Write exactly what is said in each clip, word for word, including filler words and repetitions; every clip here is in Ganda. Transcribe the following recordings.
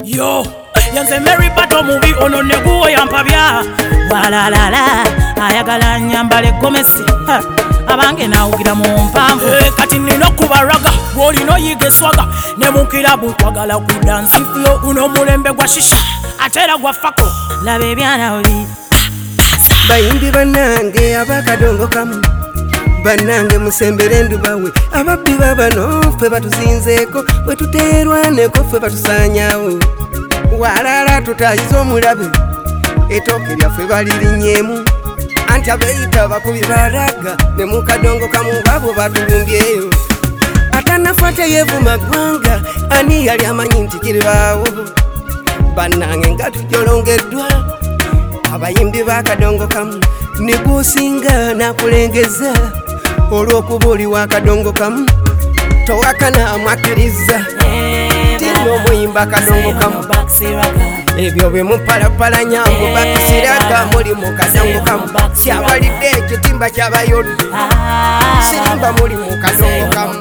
Yo, yanze Mary Bato movie ono neguo yampabya. Walalala, ayagala nyambale gomesi. Abange nawugira mu mpamvu. Eh, kati nino kubaraga, woli no yige swaga. Ne mukira bukwagala ku dance floor uno mulembe gwa shisha. Atera gwa fako, labe byana oli. Bayimbi banange abakadongo kamu. Banange musembere ndubawe ababbi babano ffe batuzinzeeko bwe tuteerwaneko ffe batusaanyawo walala tutayiza omulabe ettooke lyaffe balirinyemu anti abeeyita bakubi baraga ne mu kadongo kamu babo batulumbyeyo atanafa teyeevuma ggwanga ani yali amanyi nti kiribaawo bannange nga tujolongeddwa abayimbi b'akadongo kamu ne gusinga nakulengeza olw'okuba oli w'akadongo kamu towakana amwakkiriza tino omuyimba akadongo kamu ebyo bwe mupalapalanya mubakisiraga muli mu kadongo kamu kyabalidde ekitimba kyabayodde sirimba muli mu kadongo kamu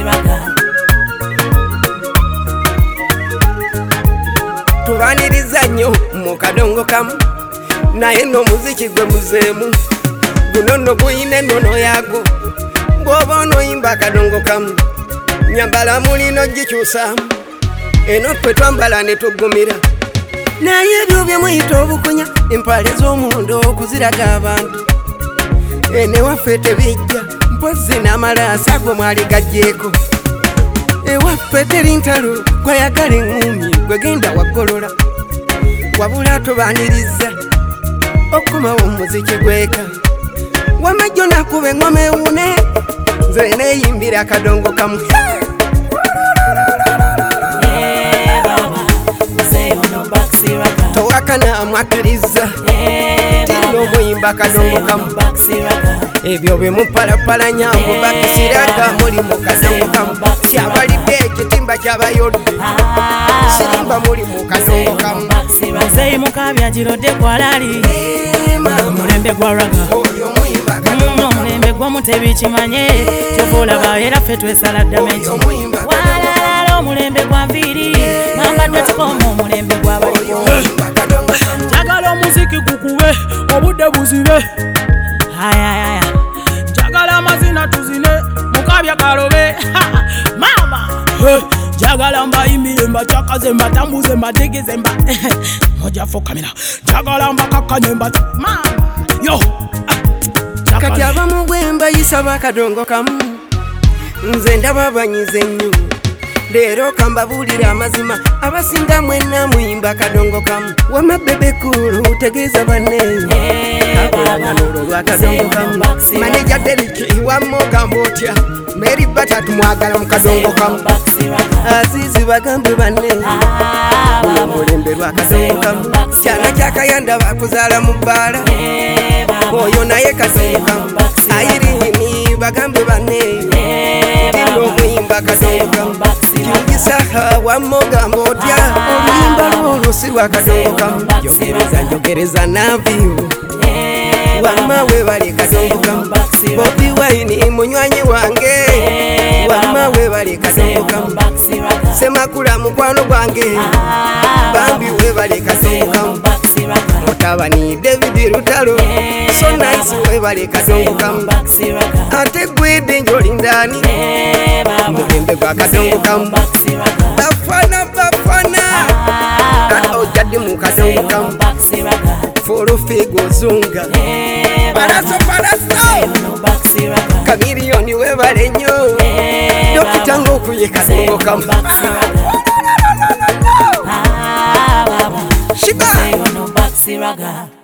tubaniriza nnyo mu kadongo kamu naye n'omuziki gwe muzeemu guno nno guyina ennono yaago bw'oba onoyimba akadongo kamu nyambala mulino gikyusaamu eno twe twambala ne tuggumira naye ebyo bye muyita obukunya empale z'omundo okuziraga abantu enewaffe tebijja mpozi n'amalaasa gwe mwali gajjeeko ewaffe teri ntalo gwayagala eŋŋumi gwe genda waggolola wabula tubaniriza okumawo omuziki gweka wamajjo nakuba engoma ewune nze neeyimbira akadongo kamu towakana amwakkiriza tino omuyimba akadongo kamu ebyo bwe mupalapalanya mubakisiraga muli mu kadongo kamu kyabalidde ekitimba kyabayodde sirimba muli mu kadongo kamu Muzeyi mukabya girodde kwalali omulembe gwa raga omulembe gwa mutebi kimanye kyovolaba era ffe twesala damage walala omulembe gwa nviiri mambadde tukoma omulembe gw'abaliko njagala omuziki gukube obudde buzibe ayayaya njagala amazina tuzine mukabya kalobe mama njagala mbayimbire mbacakaze mbatambuze mbategeze mba mojafo kamera njagala mbakakanye mba mama yo kati abamu bwe mbayisa bakadongo kamu nze ndaba abanyize nnyo leero kambabuulira amazima abasinga mwenna muyimba akadongo kamu wama bebekulu tegeeza banne kakolagano lwakadongo kamu maneja deriki wamogamba otya Mary Bato tumwagala mu kadongo kamu azizi bagambe banne omulembe lwakadongo kamu kyana kyakayanda bakuzaala mu bbaala oyo naye kadongo kamu ayirini bagambe banne tino omuyimba akadongo kamu kingisaha wamogamba otya oluyimba lwolwo si lwakadongo kamu njogereza njogereza naviyo wama webale kadongo kamu Bobi Wine munywanyi wange wama webale kadongo kamu Semakula mukwano gwange bambi webale kadongo kamu mutabani David Lutalo so nice webale kadongo kamu ate gwedde njoli ndani mulembe gwa kadongo kamu bafana bafana ojjadde mu kadongo kamu folo figo zunga paraso paraso kamiliyoni webale nnyo dokitanga okuye kadongo kamu Shiba